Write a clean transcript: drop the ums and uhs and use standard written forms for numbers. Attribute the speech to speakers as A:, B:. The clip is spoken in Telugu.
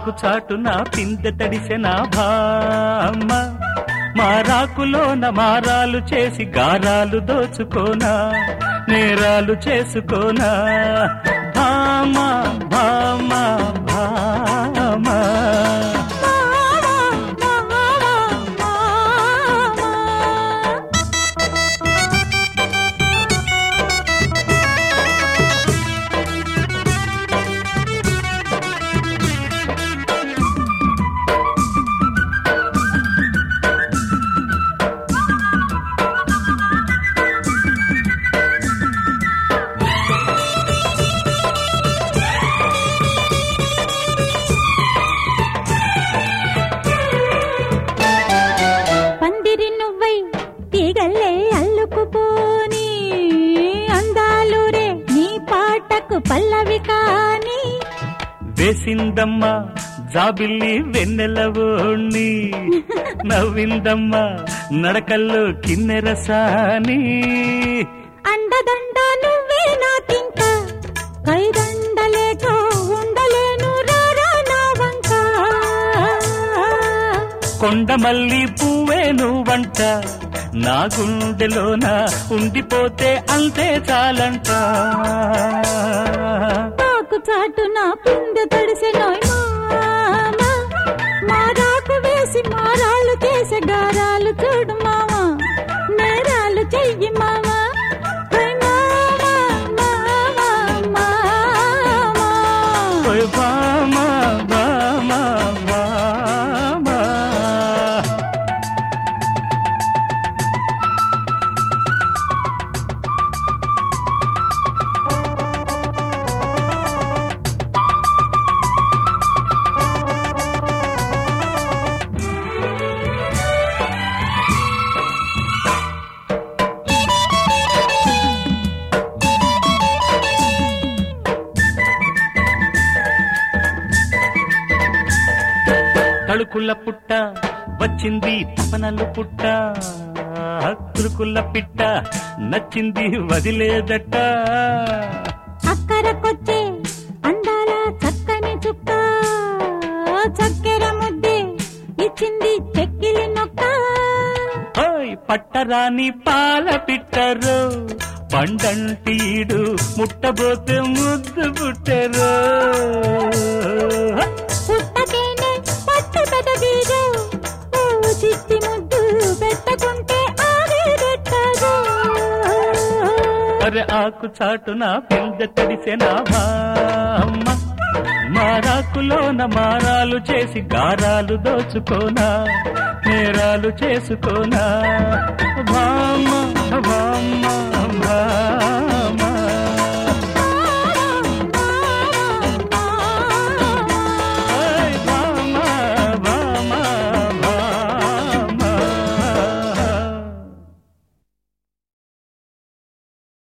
A: ఆకు చాటున పిందె తడిసెన భామ మారాకులోన మారాలు చేసి గారాలు దోచుకోనా నేరాలు చేసుకోనా భామ భామ భామ
B: పల్లవి కాని
A: వేసిందమ్మ జాబిల్లి వెన్నెలవోణ్ణి నవ్విందమ్మ నడకల్లో కిన్నెరసాని
B: అండదండ నువ్వే నాకింక కైదండలేక ఉండలేను రారా నా వంక
A: కొండమల్లి పువ్వే నువ్వంట నా గుండెలోన ఉండిపోతే అంతే చాలంట
B: ఆకు చాటు నా పిందె తడిసెనోయ్ మామ మారాకు వేసి మారాలు చేసే గారాలు చూడు మామ నేరాలు చెయ్యి మామ
A: తళుకుల పుట్ట వచ్చింది తపనలు పుట్ట హక్కుల పిట్ట నచ్చింది వదిలేదట
B: అక్కరకొచ్చే అందాల చక్కని చుక్క చక్కెర ముద్దే ఇచ్చింది చెక్కిలి నొక్క
A: ఓయ్ పట్టరాని పాల పిట్టరు పండంటీడు ముట్టబోతే ముద్దు పుట్టరు
B: పుట్టకేనే పట్టు పెదవీరు చిట్టి ముద్దు పెట్టకుంటే ఆవిడెట్టదు
A: అరే ఆకు చాటున పిందె తడిసెన భామ మారాకులోన మారాలు చేసి గారాలు దోచుకోనా నేరాలు చేసుకోనా భామ భామ భామ